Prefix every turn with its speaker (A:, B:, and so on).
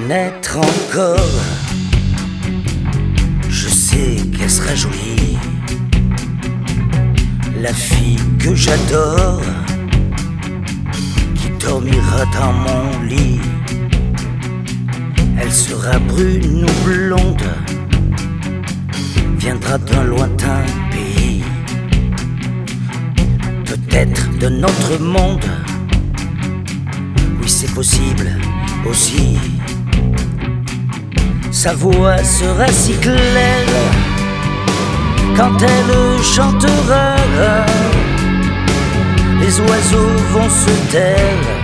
A: naître encore. Je sais qu'elle sera jolie, la fille que j'adore, qui dormira dans mon lit. Elle sera brune ou blonde, viendra d'un lointain pays, peut-être de notre monde. Oui, c'est possible aussi. Sa voix sera si claire quand elle chantera. Les oiseaux vont se taire